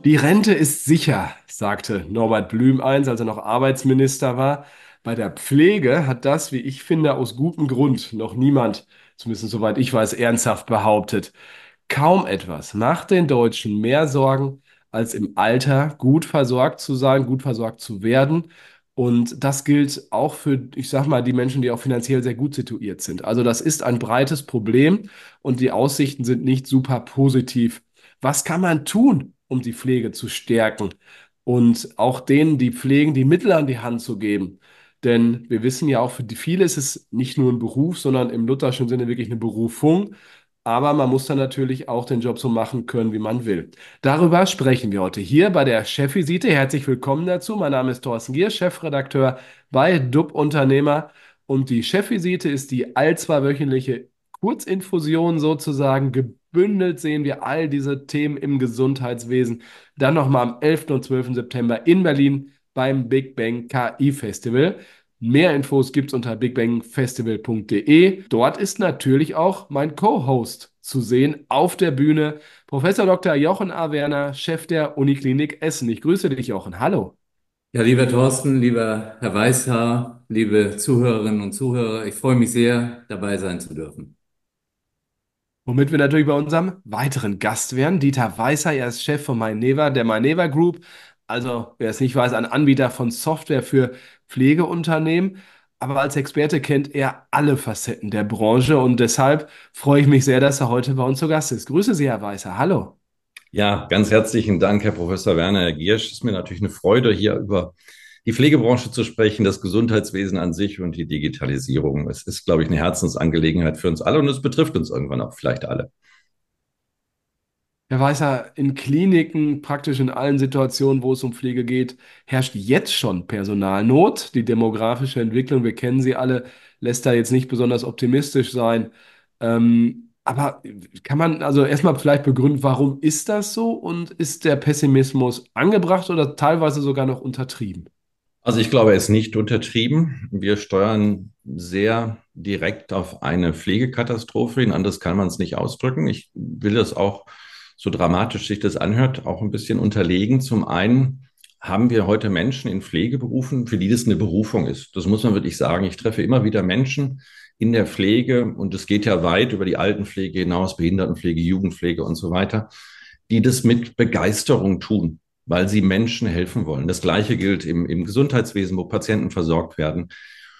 Die Rente ist sicher, sagte Norbert Blüm einst, als er noch Arbeitsminister war. Bei der Pflege hat das, wie ich finde, aus gutem Grund noch niemand, zumindest soweit ich weiß, ernsthaft behauptet. Kaum etwas macht den Deutschen mehr Sorgen, als im Alter gut versorgt zu sein, gut versorgt zu werden. Und das gilt auch für, ich sag mal, die Menschen, die auch finanziell sehr gut situiert sind. Also das ist ein breites Problem und die Aussichten sind nicht super positiv. Was kann man tun, um die Pflege zu stärken und auch denen, die pflegen, die Mittel an die Hand zu geben? Denn wir wissen ja auch, für die viele ist es nicht nur ein Beruf, sondern im lutherschen Sinne wirklich eine Berufung. Aber man muss dann natürlich auch den Job so machen können, wie man will. Darüber sprechen wir heute hier bei der Chefvisite. Herzlich willkommen dazu. Mein Name ist Thorsten Gier, Chefredakteur bei DUB Unternehmer. Und die Chefvisite ist die allzweiwöchentliche Kurzinfusion sozusagen. Gebündelt sehen wir all diese Themen im Gesundheitswesen. Dann nochmal am 11. und 12. September in Berlin beim Big Bang KI Festival. Mehr Infos gibt's unter bigbangfestival.de. Dort ist natürlich auch mein Co-Host zu sehen auf der Bühne, Professor Dr. Jochen A. Werner, Chef der Uniklinik Essen. Ich grüße dich, Jochen. Hallo. Ja, lieber Thorsten, lieber Herr Weißhaar, liebe Zuhörerinnen und Zuhörer, ich freue mich sehr, dabei sein zu dürfen. Womit wir natürlich bei unserem weiteren Gast wären. Dieter Weißer, er ist Chef von Myneva, der Myneva Group. Also, wer es nicht weiß, ein Anbieter von Software für Pflegeunternehmen. Aber als Experte kennt er alle Facetten der Branche und deshalb freue ich mich sehr, dass er heute bei uns zu Gast ist. Grüße Sie, Herr Weißer. Hallo. Ja, ganz herzlichen Dank, Herr Professor Werner, Herr Giersch. Es ist mir natürlich eine Freude, hier über die Pflegebranche zu sprechen, das Gesundheitswesen an sich und die Digitalisierung. Es ist, glaube ich, eine Herzensangelegenheit für uns alle und es betrifft uns irgendwann auch vielleicht alle. Herr Weißer, in Kliniken, praktisch in allen Situationen, wo es um Pflege geht, herrscht jetzt schon Personalnot. Die demografische Entwicklung, wir kennen sie alle, lässt da jetzt nicht besonders optimistisch sein. Aber kann man also erstmal vielleicht begründen, warum ist das so und ist der Pessimismus angebracht oder teilweise sogar noch untertrieben? Also ich glaube, er ist nicht untertrieben. Wir steuern sehr direkt auf eine Pflegekatastrophe hin. Anders kann man es nicht ausdrücken. Ich will das auch, so dramatisch sich das anhört, auch ein bisschen unterlegen. Zum einen haben wir heute Menschen in Pflegeberufen, für die das eine Berufung ist. Das muss man wirklich sagen. Ich treffe immer wieder Menschen in der Pflege und es geht ja weit über die Altenpflege hinaus, Behindertenpflege, Jugendpflege und so weiter, die das mit Begeisterung tun, weil sie Menschen helfen wollen. Das Gleiche gilt im Gesundheitswesen, wo Patienten versorgt werden.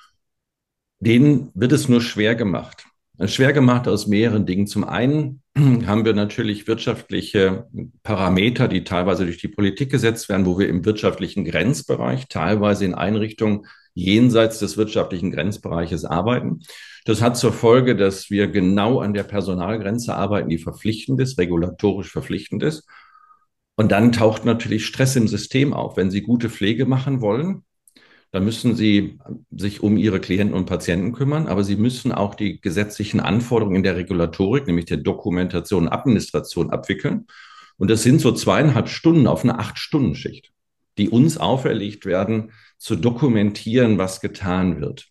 Denen wird es nur schwer gemacht. Schwer gemacht aus mehreren Dingen. Zum einen haben wir natürlich wirtschaftliche Parameter, die teilweise durch die Politik gesetzt werden, wo wir im wirtschaftlichen Grenzbereich, teilweise in Einrichtungen jenseits des wirtschaftlichen Grenzbereiches arbeiten. Das hat zur Folge, dass wir genau an der Personalgrenze arbeiten, die verpflichtend ist, regulatorisch verpflichtend ist. Und dann taucht natürlich Stress im System auf. Wenn Sie gute Pflege machen wollen, dann müssen Sie sich um Ihre Klienten und Patienten kümmern, aber Sie müssen auch die gesetzlichen Anforderungen in der Regulatorik, nämlich der Dokumentation und Administration, abwickeln. Und das sind so 2,5 Stunden auf eine 8-Stunden-Schicht, die uns auferlegt werden, zu dokumentieren, was getan wird.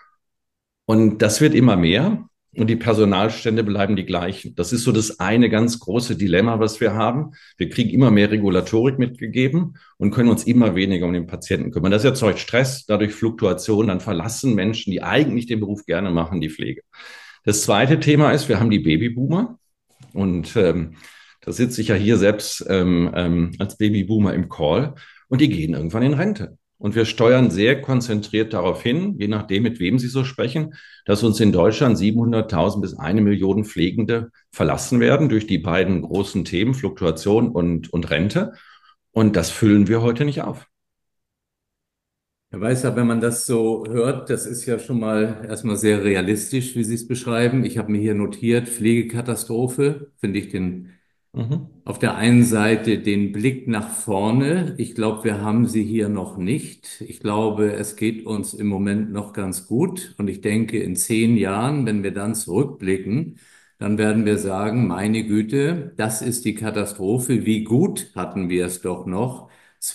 Und das wird immer mehr und die Personalstände bleiben die gleichen. Das ist so das eine ganz große Dilemma, was wir haben. Wir kriegen immer mehr Regulatorik mitgegeben und können uns immer weniger um den Patienten kümmern. Das erzeugt Stress, dadurch Fluktuation. Dann verlassen Menschen, die eigentlich den Beruf gerne machen, die Pflege. Das zweite Thema ist, wir haben die Babyboomer und da sitze ich ja hier selbst als Babyboomer im Call und die gehen irgendwann in Rente. Und wir steuern sehr konzentriert darauf hin, je nachdem, mit wem Sie so sprechen, dass uns in Deutschland 700.000 bis 1 Million Pflegende verlassen werden durch die beiden großen Themen Fluktuation und Rente. Und das füllen wir heute nicht auf. Herr Weißhaar, wenn man das so hört, das ist ja schon mal erstmal sehr realistisch, wie Sie es beschreiben. Ich habe mir hier notiert, Pflegekatastrophe, finde ich den Mhm. auf der einen Seite den Blick nach vorne. Ich glaube, wir haben sie hier noch nicht. Ich glaube, es geht uns im Moment noch ganz gut. Und ich denke, in 10 Jahren, wenn wir dann zurückblicken, dann werden wir sagen, meine Güte, das ist die Katastrophe. Wie gut hatten wir es doch noch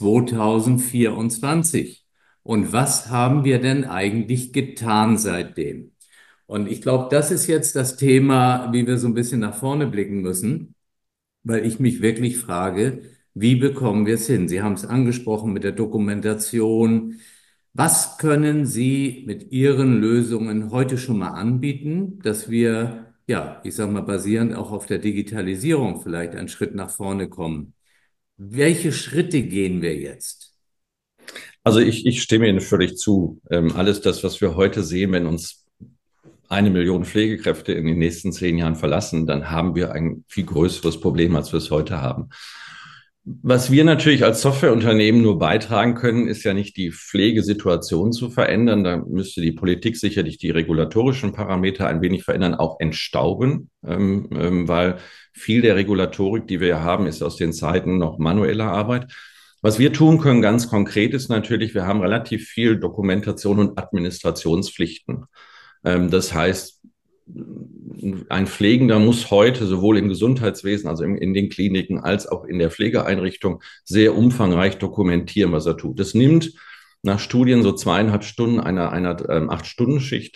2024? Und was haben wir denn eigentlich getan seitdem? Und ich glaube, das ist jetzt das Thema, wie wir so ein bisschen nach vorne blicken müssen, weil ich mich wirklich frage, Wie bekommen wir es hin? Sie haben es angesprochen mit der Dokumentation. Was können Sie mit Ihren Lösungen heute schon mal anbieten, dass wir, ja, ich sag mal, basierend auch auf der Digitalisierung vielleicht einen Schritt nach vorne kommen? Welche Schritte gehen wir jetzt? Also ich stimme Ihnen völlig zu. Alles das, was wir heute sehen, wenn uns 1 Million Pflegekräfte in den nächsten 10 Jahren verlassen, dann haben wir ein viel größeres Problem, als wir es heute haben. Was wir natürlich als Softwareunternehmen nur beitragen können, ist ja nicht die Pflegesituation zu verändern. Da müsste die Politik sicherlich die regulatorischen Parameter ein wenig verändern, auch entstauben, weil viel der Regulatorik, die wir haben, ist aus den Zeiten noch manueller Arbeit. Was wir tun können, ganz konkret, ist natürlich, wir haben relativ viel Dokumentation und Administrationspflichten. Das heißt, ein Pflegender muss heute sowohl im Gesundheitswesen, also in den Kliniken, als auch in der Pflegeeinrichtung sehr umfangreich dokumentieren, was er tut. Das nimmt nach Studien so 2,5 Stunden einer 8-Stunden-Schicht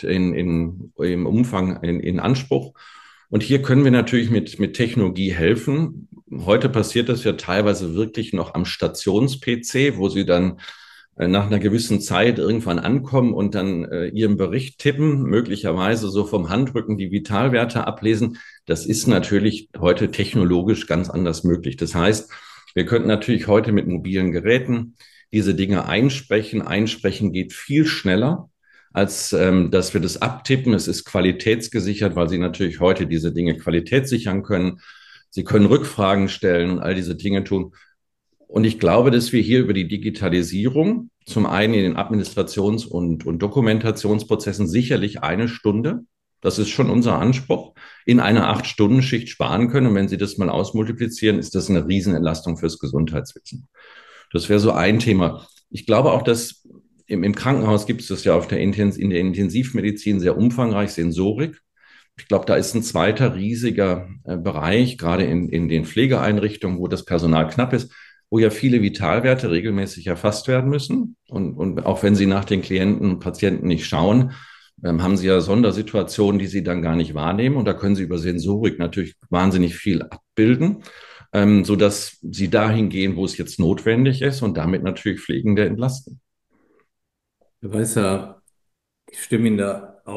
im Umfang in Anspruch. Und hier können wir natürlich mit Technologie helfen. Heute passiert das ja teilweise wirklich noch am Stations-PC, wo Sie dann nach einer gewissen Zeit irgendwann ankommen und dann ihren Bericht tippen, möglicherweise so vom Handrücken die Vitalwerte ablesen. Das ist natürlich heute technologisch ganz anders möglich. Das heißt, wir könnten natürlich heute mit mobilen Geräten diese Dinge einsprechen. Einsprechen geht viel schneller, als dass wir das abtippen. Es ist qualitätsgesichert, weil Sie natürlich heute diese Dinge qualitätssichern können. Sie können Rückfragen stellen und all diese Dinge tun. Und ich glaube, dass wir hier über die Digitalisierung zum einen in den Administrations- und Dokumentationsprozessen sicherlich 1 Stunde, das ist schon unser Anspruch, in einer 8-Stunden-Schicht sparen können. Und wenn Sie das mal ausmultiplizieren, ist das eine Riesenentlastung fürs Gesundheitswesen. Das wäre so ein Thema. Ich glaube auch, dass im Krankenhaus gibt es das ja in der Intensivmedizin sehr umfangreich, Sensorik. Ich glaube, da ist ein zweiter riesiger Bereich, gerade in den Pflegeeinrichtungen, wo das Personal knapp ist, wo ja viele Vitalwerte regelmäßig erfasst werden müssen. Und auch wenn Sie nach den Klienten und Patienten nicht schauen, haben Sie ja Sondersituationen, die Sie dann gar nicht wahrnehmen. Und da können Sie über Sensorik natürlich wahnsinnig viel abbilden, sodass Sie dahin gehen, wo es jetzt notwendig ist und damit natürlich Pflegende entlasten. Herr Weißer, ich stimme Ihnen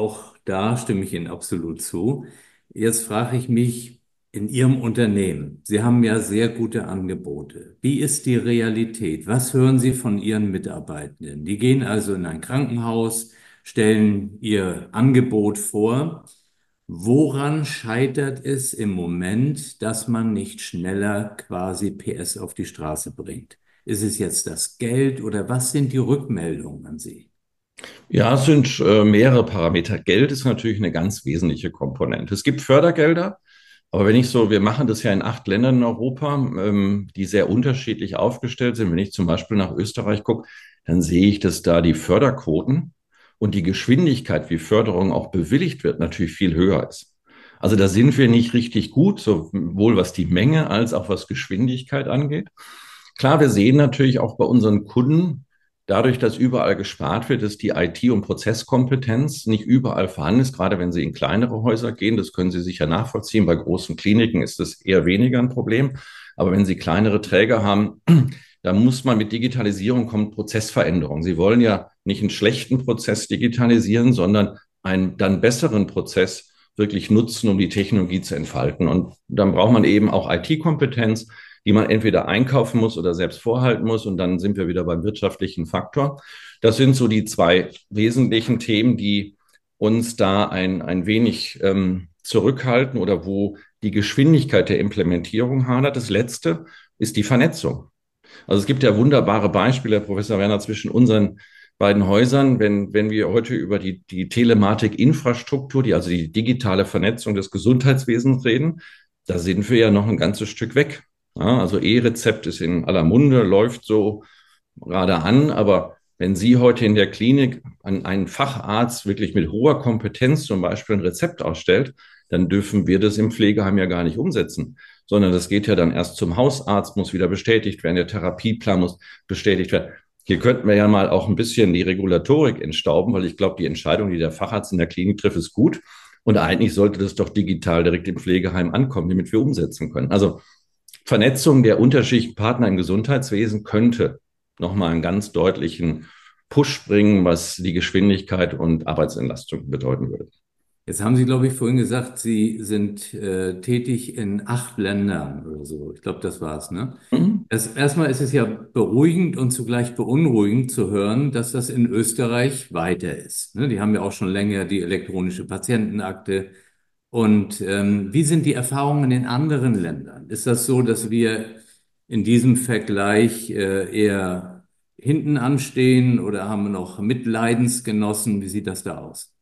stimme ich Ihnen absolut zu. Jetzt frage ich mich, in Ihrem Unternehmen, Sie haben ja sehr gute Angebote. Wie ist die Realität? Was hören Sie von Ihren Mitarbeitenden? Die gehen also in ein Krankenhaus, stellen ihr Angebot vor. Woran scheitert es im Moment, dass man nicht schneller quasi PS auf die Straße bringt? Ist es jetzt das Geld oder was sind die Rückmeldungen an Sie? Ja, es sind mehrere Parameter. Geld ist natürlich eine ganz wesentliche Komponente. Es gibt Fördergelder, aber wir machen das ja in 8 Ländern in Europa, die sehr unterschiedlich aufgestellt sind. Wenn ich zum Beispiel nach Österreich gucke, dann sehe ich, dass da die Förderquoten und die Geschwindigkeit, wie Förderung auch bewilligt wird, natürlich viel höher ist. Also da sind wir nicht richtig gut, sowohl was die Menge als auch was Geschwindigkeit angeht. Klar, wir sehen natürlich auch bei unseren Kunden, dadurch, dass überall gespart wird, ist die IT- und Prozesskompetenz nicht überall vorhanden ist, gerade wenn Sie in kleinere Häuser gehen. Das können Sie sicher nachvollziehen. Bei großen Kliniken ist das eher weniger ein Problem. Aber wenn Sie kleinere Träger haben, da muss man mit Digitalisierung kommen Prozessveränderung. Sie wollen ja nicht einen schlechten Prozess digitalisieren, sondern einen dann besseren Prozess wirklich nutzen, um die Technologie zu entfalten. Und dann braucht man eben auch IT-Kompetenz, die man entweder einkaufen muss oder selbst vorhalten muss. Und dann sind wir wieder beim wirtschaftlichen Faktor. Das sind so die zwei wesentlichen Themen, die uns da ein wenig zurückhalten oder wo die Geschwindigkeit der Implementierung hadert. Das letzte ist die Vernetzung. Also es gibt ja wunderbare Beispiele, Herr Professor Werner, zwischen unseren beiden Häusern, wenn wir heute über die Telematik-Infrastruktur, also die digitale Vernetzung des Gesundheitswesens reden, da sind wir ja noch ein ganzes Stück weg. Ja, also E-Rezept ist in aller Munde, läuft so gerade an, aber wenn Sie heute in der Klinik an einen Facharzt wirklich mit hoher Kompetenz zum Beispiel ein Rezept ausstellt, dann dürfen wir das im Pflegeheim ja gar nicht umsetzen, sondern das geht ja dann erst zum Hausarzt, muss wieder bestätigt werden, der Therapieplan muss bestätigt werden. Hier könnten wir ja mal auch ein bisschen die Regulatorik entstauben, weil ich glaube, die Entscheidung, die der Facharzt in der Klinik trifft, ist gut. Und eigentlich sollte das doch digital direkt im Pflegeheim ankommen, damit wir umsetzen können. Also Vernetzung der unterschiedlichen Partner im Gesundheitswesen könnte nochmal einen ganz deutlichen Push bringen, was die Geschwindigkeit und Arbeitsentlastung bedeuten würde. Jetzt haben Sie, glaube ich, vorhin gesagt, Sie sind tätig in 8 Ländern oder so. Ich glaube, das war's, ne? Mhm. Erstmal ist es ja beruhigend und zugleich beunruhigend zu hören, dass das in Österreich weiter ist. Ne? Die haben ja auch schon länger die elektronische Patientenakte. Und wie sind die Erfahrungen in anderen Ländern? Ist das so, dass wir in diesem Vergleich eher hinten anstehen oder haben wir noch Mitleidensgenossen? Wie sieht das da aus?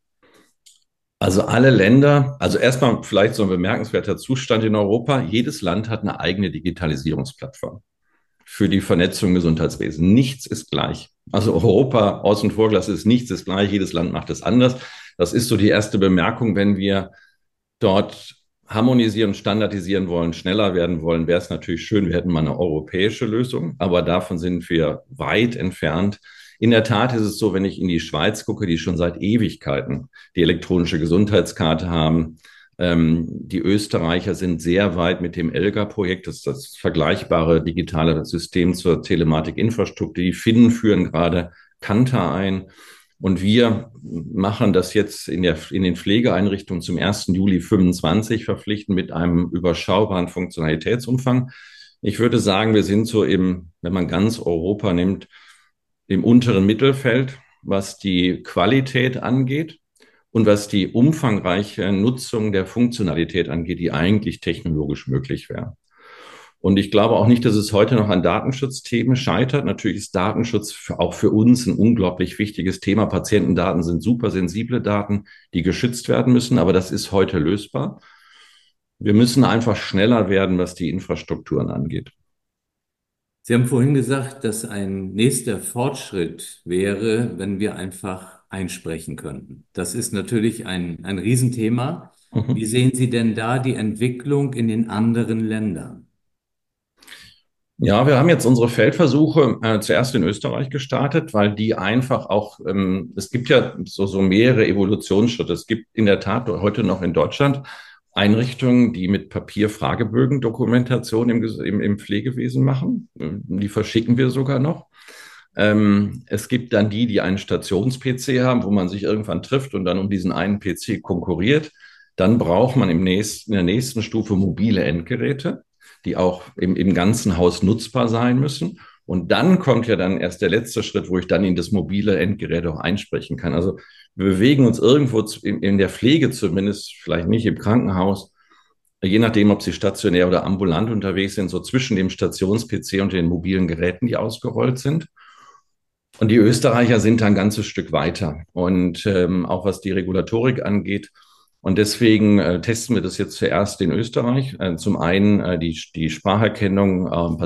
Also alle Länder, also erstmal vielleicht so ein bemerkenswerter Zustand in Europa. Jedes Land hat eine eigene Digitalisierungsplattform für die Vernetzung im Gesundheitswesen. Nichts ist gleich. Also Europa außen vor gelassen ist nichts ist gleich. Jedes Land macht es anders. Das ist so die erste Bemerkung. Wenn wir dort harmonisieren, standardisieren wollen, schneller werden wollen, wäre es natürlich schön, wir hätten mal eine europäische Lösung. Aber davon sind wir weit entfernt. In der Tat ist es so, wenn ich in die Schweiz gucke, die schon seit Ewigkeiten die elektronische Gesundheitskarte haben. Die Österreicher sind sehr weit mit dem ELGA-Projekt, das ist das vergleichbare digitale System zur Telematikinfrastruktur. Die Finnen führen gerade Kanta ein. Und wir machen das jetzt in den Pflegeeinrichtungen zum 1. Juli 25 verpflichtend mit einem überschaubaren Funktionalitätsumfang. Ich würde sagen, wir sind so wenn man ganz Europa nimmt, im unteren Mittelfeld, was die Qualität angeht und was die umfangreiche Nutzung der Funktionalität angeht, die eigentlich technologisch möglich wäre. Und ich glaube auch nicht, dass es heute noch an Datenschutzthemen scheitert. Natürlich ist Datenschutz auch für uns ein unglaublich wichtiges Thema. Patientendaten sind super sensible Daten, die geschützt werden müssen, aber das ist heute lösbar. Wir müssen einfach schneller werden, was die Infrastrukturen angeht. Sie haben vorhin gesagt, dass ein nächster Fortschritt wäre, wenn wir einfach einsprechen könnten. Das ist natürlich ein Riesenthema. Wie Mhm. sehen Sie denn da die Entwicklung in den anderen Ländern? Ja, wir haben jetzt unsere Feldversuche zuerst in Österreich gestartet, weil die einfach auch, es gibt ja so mehrere Evolutionsschritte. Es gibt in der Tat heute noch in Deutschland Einrichtungen, die mit Papier Fragebögen Dokumentation im Pflegewesen machen. Die verschicken wir sogar noch. Es gibt dann die einen Stations-PC haben, wo man sich irgendwann trifft und dann um diesen einen PC konkurriert. Dann braucht man in der nächsten Stufe mobile Endgeräte, die auch im ganzen Haus nutzbar sein müssen. Und dann kommt ja dann erst der letzte Schritt, wo ich dann in das mobile Endgerät auch einsprechen kann. Also wir bewegen uns irgendwo in der Pflege zumindest, vielleicht nicht im Krankenhaus, je nachdem, ob Sie stationär oder ambulant unterwegs sind, so zwischen dem Stations-PC und den mobilen Geräten, die ausgerollt sind. Und die Österreicher sind da ein ganzes Stück weiter. Und auch was die Regulatorik angeht. Und deswegen testen wir das jetzt zuerst in Österreich. Zum einen die Spracherkennung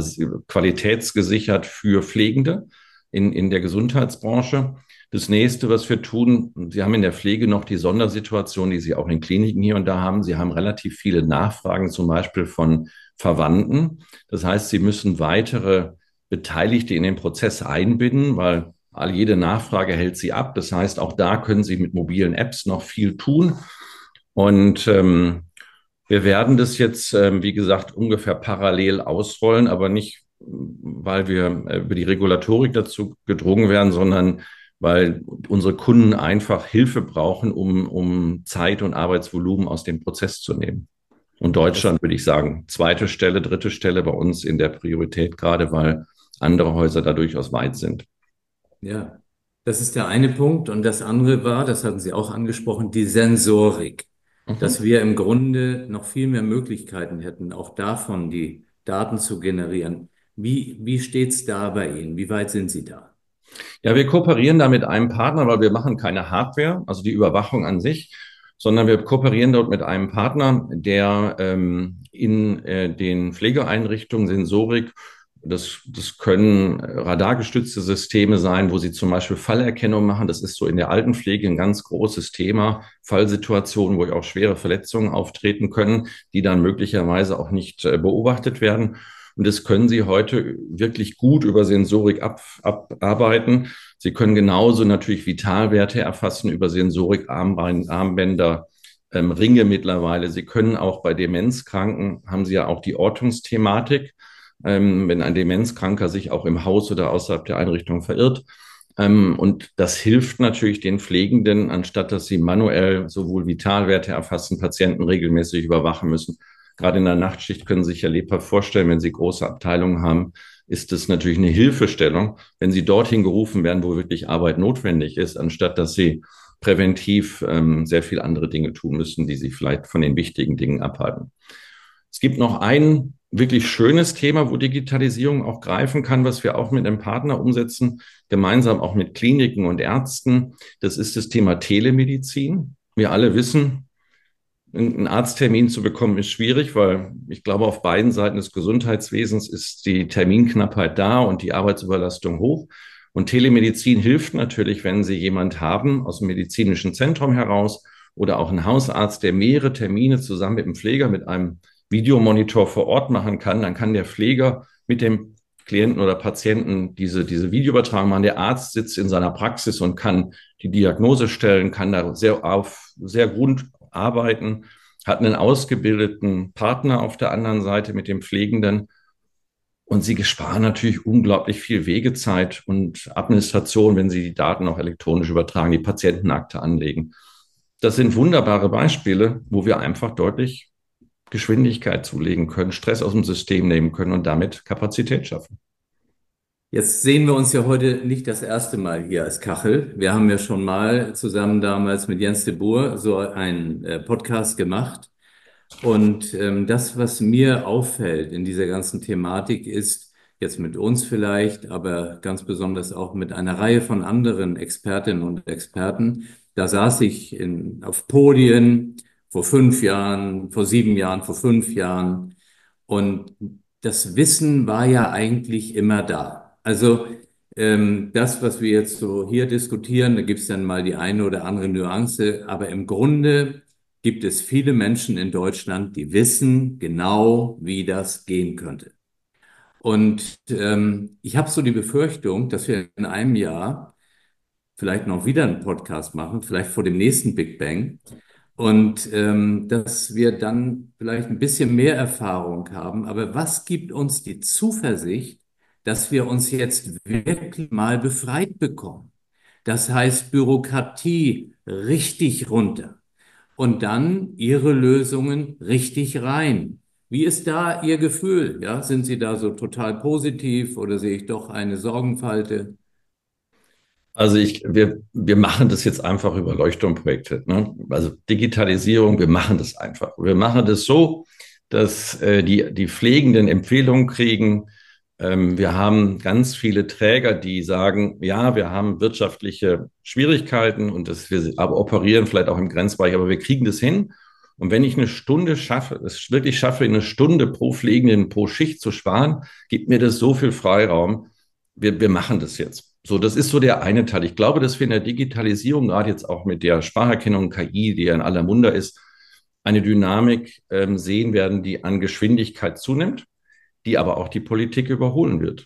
qualitätsgesichert für Pflegende in der Gesundheitsbranche. Das nächste, was wir tun, Sie haben in der Pflege noch die Sondersituation, die Sie auch in Kliniken hier und da haben. Sie haben relativ viele Nachfragen, zum Beispiel von Verwandten. Das heißt, Sie müssen weitere Beteiligte in den Prozess einbinden, weil jede Nachfrage hält sie ab. Das heißt, auch da können Sie mit mobilen Apps noch viel tun. Und wir werden das jetzt, wie gesagt, ungefähr parallel ausrollen, aber nicht, weil wir über die Regulatorik dazu gedrungen werden, sondern weil unsere Kunden einfach Hilfe brauchen, um Zeit und Arbeitsvolumen aus dem Prozess zu nehmen. Und Das, Deutschland, würde ich sagen, zweite Stelle, dritte Stelle bei uns in der Priorität, gerade weil andere Häuser da durchaus weit sind. ja, das ist der eine Punkt. Und das andere war, das hatten Sie auch angesprochen, die Sensorik. Dass Mhm. wir im Grunde noch viel mehr Möglichkeiten hätten, auch davon die Daten zu generieren. Wie steht's da bei Ihnen? Wie weit sind Sie da? Ja, wir kooperieren da mit einem Partner, weil wir machen keine Hardware, also die Überwachung an sich, sondern wir kooperieren dort mit einem Partner, der in den Pflegeeinrichtungen Sensorik, das können radargestützte Systeme sein, wo sie zum Beispiel Fallerkennung machen. Das ist so in der Altenpflege ein ganz großes Thema. Fallsituationen, wo auch schwere Verletzungen auftreten können, die dann möglicherweise auch nicht beobachtet werden. Und das können Sie heute wirklich gut über Sensorik abarbeiten. Sie können genauso natürlich Vitalwerte erfassen über Sensorik, Armbänder, Ringe mittlerweile. Sie können auch bei Demenzkranken, haben Sie ja auch die Ortungsthematik, wenn ein Demenzkranker sich auch im Haus oder außerhalb der Einrichtung verirrt. Und das hilft natürlich den Pflegenden, anstatt dass sie manuell sowohl Vitalwerte erfassen, Patienten regelmäßig überwachen müssen. Gerade in der Nachtschicht können Sie sich ja lebhaft vorstellen, wenn Sie große Abteilungen haben, ist es natürlich eine Hilfestellung, wenn Sie dorthin gerufen werden, wo wirklich Arbeit notwendig ist, anstatt dass Sie präventiv sehr viel andere Dinge tun müssen, die Sie vielleicht von den wichtigen Dingen abhalten. Es gibt noch ein wirklich schönes Thema, wo Digitalisierung auch greifen kann, was wir auch mit einem Partner umsetzen, gemeinsam auch mit Kliniken und Ärzten. Das ist das Thema Telemedizin. Wir alle wissen, einen Arzttermin zu bekommen ist schwierig, weil ich glaube, auf beiden Seiten des Gesundheitswesens ist die Terminknappheit da und die Arbeitsüberlastung hoch. Und Telemedizin hilft natürlich, wenn Sie jemand haben aus dem medizinischen Zentrum heraus oder auch einen Hausarzt, der mehrere Termine zusammen mit dem Pfleger mit einem Videomonitor vor Ort machen kann, dann kann der Pfleger mit dem Klienten oder Patienten diese Videoübertragung machen. Der Arzt sitzt in seiner Praxis und kann die Diagnose stellen, kann da sehr gut arbeiten, hat einen ausgebildeten Partner auf der anderen Seite mit dem Pflegenden. Und sie sparen natürlich unglaublich viel Wegezeit und Administration, wenn sie die Daten auch elektronisch übertragen, die Patientenakte anlegen. Das sind wunderbare Beispiele, wo wir einfach deutlich Geschwindigkeit zulegen können, Stress aus dem System nehmen können und damit Kapazität schaffen. Jetzt sehen wir uns ja heute nicht das erste Mal hier als Kachel. Wir haben ja schon mal zusammen damals mit Jens de Boer so einen Podcast gemacht. Und das, was mir auffällt in dieser ganzen Thematik, ist jetzt mit uns vielleicht, aber ganz besonders auch mit einer Reihe von anderen Expertinnen und Experten. Da saß ich auf Podien vor 5 Jahren, vor 7 Jahren, vor 5 Jahren. Und das Wissen war ja eigentlich immer da. Also das, was wir jetzt so hier diskutieren, da gibt es dann mal die eine oder andere Nuance, aber im Grunde gibt es viele Menschen in Deutschland, die wissen genau, wie das gehen könnte. Und ich habe so die Befürchtung, dass wir in einem Jahr vielleicht noch wieder einen Podcast machen, vielleicht vor dem nächsten Big Bang, und dass wir dann vielleicht ein bisschen mehr Erfahrung haben. Aber was gibt uns die Zuversicht, dass wir uns jetzt wirklich mal befreit bekommen? Das heißt, Bürokratie richtig runter und dann Ihre Lösungen richtig rein. Wie ist da Ihr Gefühl? Ja, sind Sie da so total positiv oder sehe ich doch eine Sorgenfalte? Also wir machen das jetzt einfach über Leuchtturmprojekte, ne? Also Digitalisierung, wir machen das einfach. Wir machen das so, dass die Pflegenden Empfehlungen kriegen. Wir haben ganz viele Träger, die sagen, ja, wir haben wirtschaftliche Schwierigkeiten und wir aber operieren vielleicht auch im Grenzbereich, aber wir kriegen das hin. Und wenn ich eine Stunde schaffe, es wirklich schaffe, eine Stunde pro Pflegenden pro Schicht zu sparen, gibt mir das so viel Freiraum. Wir machen das jetzt. So, das ist so der eine Teil. Ich glaube, dass wir in der Digitalisierung, gerade jetzt auch mit der Spracherkennung KI, die ja in aller Munde ist, eine Dynamik sehen werden, die an Geschwindigkeit zunimmt, die aber auch die Politik überholen wird.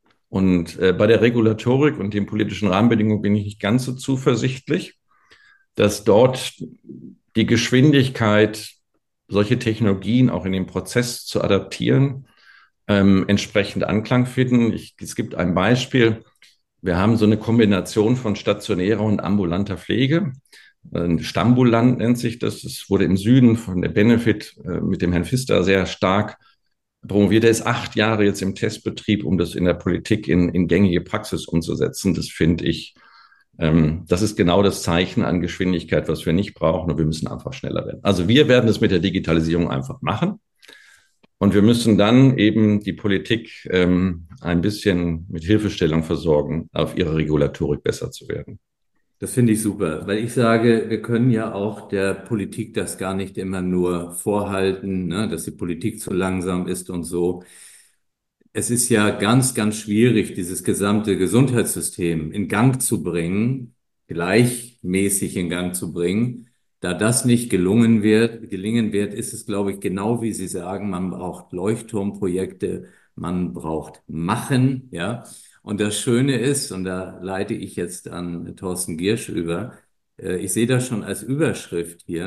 Und bei der Regulatorik und den politischen Rahmenbedingungen bin ich nicht ganz so zuversichtlich, dass dort die Geschwindigkeit, solche Technologien auch in den Prozess zu adaptieren, entsprechend Anklang finden. Es gibt ein Beispiel. Wir haben so eine Kombination von stationärer und ambulanter Pflege. Ein Stambulant nennt sich das. Das wurde im Süden von der Benefit mit dem Herrn Pfister sehr stark promoviert. Er ist 8 Jahre jetzt im Testbetrieb, um das in der Politik in gängige Praxis umzusetzen. Das finde ich, das ist genau das Zeichen an Geschwindigkeit, was wir nicht brauchen. Und wir müssen einfach schneller werden. Also wir werden es mit der Digitalisierung einfach machen. Und wir müssen dann eben die Politik ein bisschen mit Hilfestellung versorgen, auf ihre Regulatorik besser zu werden. Das finde ich super, weil ich sage, wir können ja auch der Politik das gar nicht immer nur vorhalten, ne, dass die Politik zu langsam ist und so. Es ist ja ganz, ganz schwierig, dieses gesamte Gesundheitssystem in Gang zu bringen, gleichmäßig in Gang zu bringen. Da das nicht gelingen wird, ist es, glaube ich, genau wie Sie sagen, man braucht Leuchtturmprojekte, man braucht Machen, ja. Und das Schöne ist, und da leite ich jetzt an Thorsten Giersch über, ich sehe das schon als Überschrift hier,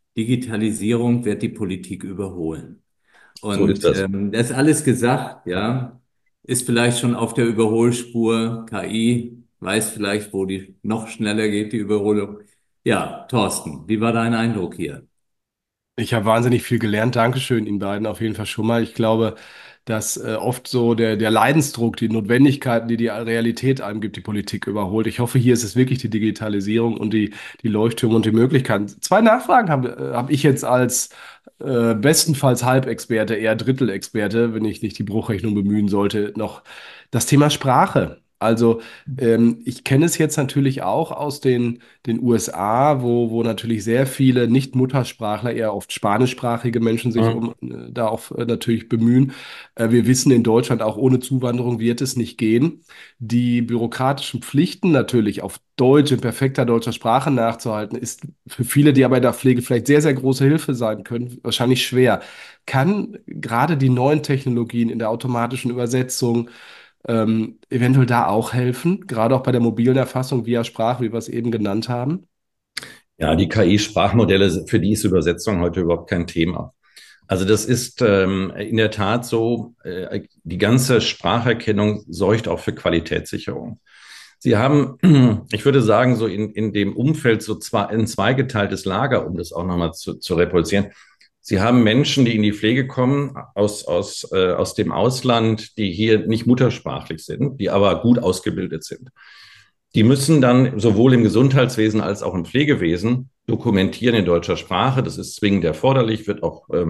Digitalisierung wird die Politik überholen. So ist Und das. das alles gesagt, ja, ist vielleicht schon auf der Überholspur. KI weiß vielleicht, wo die noch schneller geht, die Überholung. Ja, Thorsten, wie war dein Eindruck hier? Ich habe wahnsinnig viel gelernt. Dankeschön Ihnen beiden auf jeden Fall schon mal. Ich glaube, dass oft so der Leidensdruck, die Notwendigkeiten, die die Realität einem gibt, die Politik überholt. Ich hoffe, hier ist es wirklich die Digitalisierung und die Leuchttürme und die Möglichkeiten. Zwei Nachfragen hab ich jetzt als bestenfalls Halbexperte, eher Drittelexperte, wenn ich nicht die Bruchrechnung bemühen sollte, noch das Thema Sprache. Also ich kenne es jetzt natürlich auch aus den USA, wo natürlich sehr viele Nicht-Muttersprachler, eher oft spanischsprachige Menschen sich Mhm. um da auch natürlich bemühen. Wir wissen, in Deutschland auch ohne Zuwanderung wird es nicht gehen. Die bürokratischen Pflichten natürlich auf Deutsch, in perfekter deutscher Sprache nachzuhalten, ist für viele, die aber in der Pflege vielleicht sehr, sehr große Hilfe sein können, wahrscheinlich schwer. Kann gerade die neuen Technologien in der automatischen Übersetzung eventuell da auch helfen, gerade auch bei der mobilen Erfassung via Sprache, wie wir es eben genannt haben? Ja, die KI-Sprachmodelle, für die ist Übersetzung heute überhaupt kein Thema. Also das ist in der Tat so, die ganze Spracherkennung sorgt auch für Qualitätssicherung. Sie haben, ich würde sagen, so in dem Umfeld so ein zweigeteiltes Lager, um das auch nochmal zu reproduzieren. Sie haben Menschen, die in die Pflege kommen aus dem Ausland, die hier nicht muttersprachlich sind, die aber gut ausgebildet sind. Die müssen dann sowohl im Gesundheitswesen als auch im Pflegewesen dokumentieren in deutscher Sprache. Das ist zwingend erforderlich, wird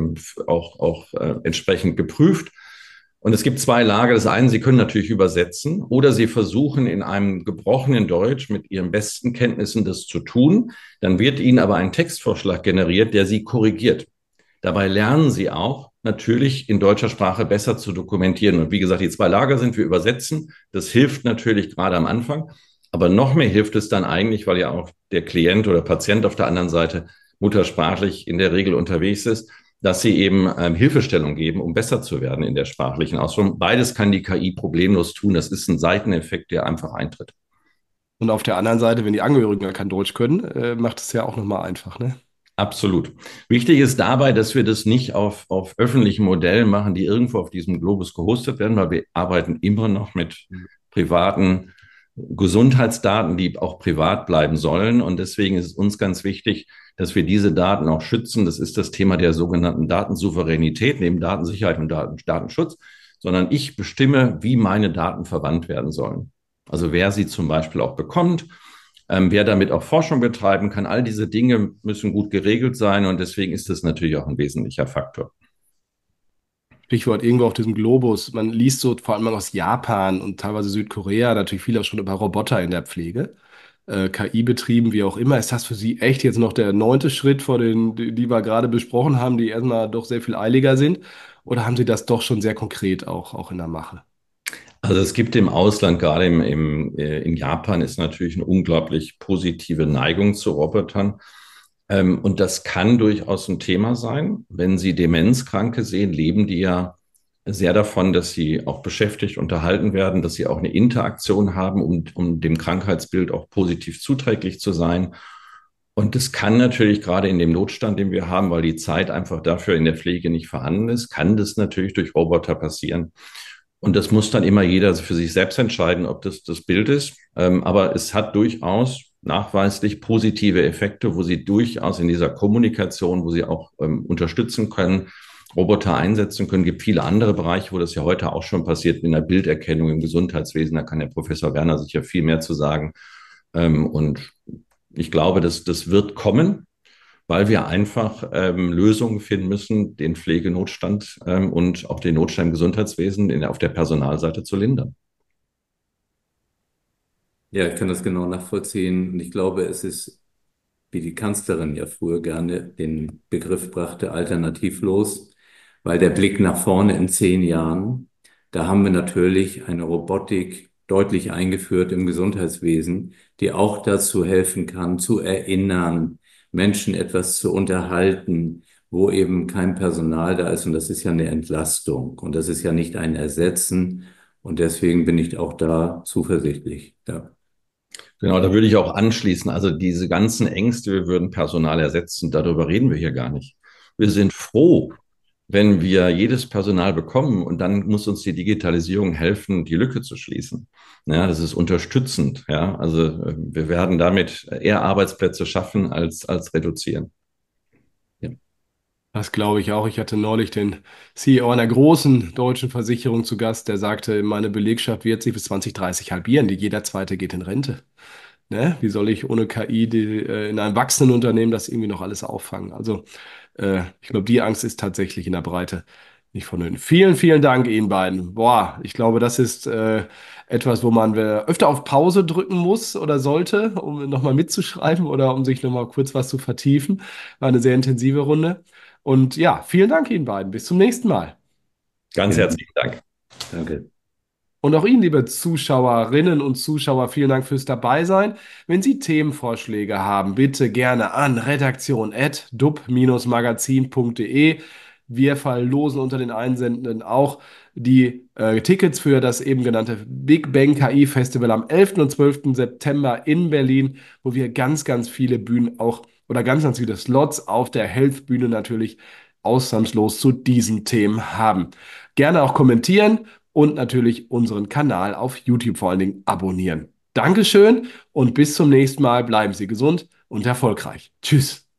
auch entsprechend geprüft. Und es gibt zwei Lager. Das eine, Sie können natürlich übersetzen oder Sie versuchen in einem gebrochenen Deutsch mit Ihren besten Kenntnissen das zu tun. Dann wird Ihnen aber ein Textvorschlag generiert, der Sie korrigiert. Dabei lernen Sie auch natürlich in deutscher Sprache besser zu dokumentieren. Und wie gesagt, die zwei Lager sind, wir übersetzen. Das hilft natürlich gerade am Anfang. Aber noch mehr hilft es dann eigentlich, weil ja auch der Klient oder Patient auf der anderen Seite muttersprachlich in der Regel unterwegs ist, dass sie eben Hilfestellung geben, um besser zu werden in der sprachlichen Ausführung. Beides kann die KI problemlos tun. Das ist ein Seiteneffekt, der einfach eintritt. Und auf der anderen Seite, wenn die Angehörigen gar kein Deutsch können, macht es ja auch nochmal einfach, ne? Absolut. Wichtig ist dabei, dass wir das nicht auf öffentlichen Modellen machen, die irgendwo auf diesem Globus gehostet werden, weil wir arbeiten immer noch mit privaten Gesundheitsdaten, die auch privat bleiben sollen. Und deswegen ist es uns ganz wichtig, dass wir diese Daten auch schützen. Das ist das Thema der sogenannten Datensouveränität, neben Datensicherheit und Datenschutz, sondern ich bestimme, wie meine Daten verwandt werden sollen. Also wer sie zum Beispiel auch bekommt, wer damit auch Forschung betreiben kann. All diese Dinge müssen gut geregelt sein und deswegen ist das natürlich auch ein wesentlicher Faktor. Stichwort irgendwo auf diesem Globus. Man liest so vor allem aus Japan und teilweise Südkorea natürlich viel auch schon über Roboter in der Pflege. KI betrieben, wie auch immer. Ist das für Sie echt jetzt noch der neunte Schritt vor die wir gerade besprochen haben, die erstmal doch sehr viel eiliger sind? Oder haben Sie das doch schon sehr konkret auch in der Mache? Also es gibt im Ausland, gerade in Japan, ist natürlich eine unglaublich positive Neigung zu Robotern. Und das kann durchaus ein Thema sein. Wenn Sie Demenzkranke sehen, leben die ja sehr davon, dass sie auch beschäftigt, unterhalten werden, dass sie auch eine Interaktion haben, um dem Krankheitsbild auch positiv zuträglich zu sein. Und das kann natürlich gerade in dem Notstand, den wir haben, weil die Zeit einfach dafür in der Pflege nicht vorhanden ist, kann das natürlich durch Roboter passieren. Und das muss dann immer jeder für sich selbst entscheiden, ob das das Bild ist. Aber es hat durchaus nachweislich positive Effekte, wo sie durchaus in dieser Kommunikation, wo sie auch unterstützen können, Roboter einsetzen können. Es gibt viele andere Bereiche, wo das ja heute auch schon passiert, in der Bilderkennung im Gesundheitswesen. Da kann der Professor Werner sicher viel mehr zu sagen. Und ich glaube, das wird kommen, weil wir einfach Lösungen finden müssen, den Pflegenotstand und auch den Notstand im Gesundheitswesen auf der Personalseite zu lindern. Ja, ich kann das genau nachvollziehen. Und ich glaube, es ist, wie die Kanzlerin ja früher gerne den Begriff brachte, alternativlos, weil der Blick nach vorne in 10 Jahren, da haben wir natürlich eine Robotik deutlich eingeführt im Gesundheitswesen, die auch dazu helfen kann, zu erinnern, Menschen etwas zu unterhalten, wo eben kein Personal da ist. Und das ist ja eine Entlastung und das ist ja nicht ein Ersetzen. Und deswegen bin ich auch da zuversichtlich. Ja. Genau, da würde ich auch anschließen. Also diese ganzen Ängste, wir würden Personal ersetzen, darüber reden wir hier gar nicht. Wir sind froh, wenn wir jedes Personal bekommen und dann muss uns die Digitalisierung helfen, die Lücke zu schließen. Ja, das ist unterstützend. Ja, also wir werden damit eher Arbeitsplätze schaffen als reduzieren. Ja. Das glaube ich auch. Ich hatte neulich den CEO einer großen deutschen Versicherung zu Gast, der sagte, meine Belegschaft wird sich bis 2030 halbieren. Jeder Zweite geht in Rente. Ne? Wie soll ich ohne KI in einem wachsenden Unternehmen das irgendwie noch alles auffangen? Also ich glaube, die Angst ist tatsächlich in der Breite nicht vonnöten. Vielen, vielen Dank Ihnen beiden. Boah, ich glaube, das ist etwas, wo man öfter auf Pause drücken muss oder sollte, um nochmal mitzuschreiben oder um sich nochmal kurz was zu vertiefen. War eine sehr intensive Runde. Und ja, vielen Dank Ihnen beiden. Bis zum nächsten Mal. Ganz Ja, herzlichen Dank. danke. Und auch Ihnen, liebe Zuschauerinnen und Zuschauer, vielen Dank fürs Dabeisein. Wenn Sie Themenvorschläge haben, bitte gerne an redaktion@dub-magazin.de. Wir verlosen unter den Einsendenden auch die Tickets für das eben genannte Big Bang KI Festival am 11. und 12. September in Berlin, wo wir ganz, ganz viele Bühnen auch oder ganz, ganz viele Slots auf der Health-Bühne natürlich ausnahmslos zu diesen Themen haben. Gerne auch kommentieren und natürlich unseren Kanal auf YouTube vor allen Dingen abonnieren. Dankeschön und bis zum nächsten Mal. Bleiben Sie gesund und erfolgreich. Tschüss.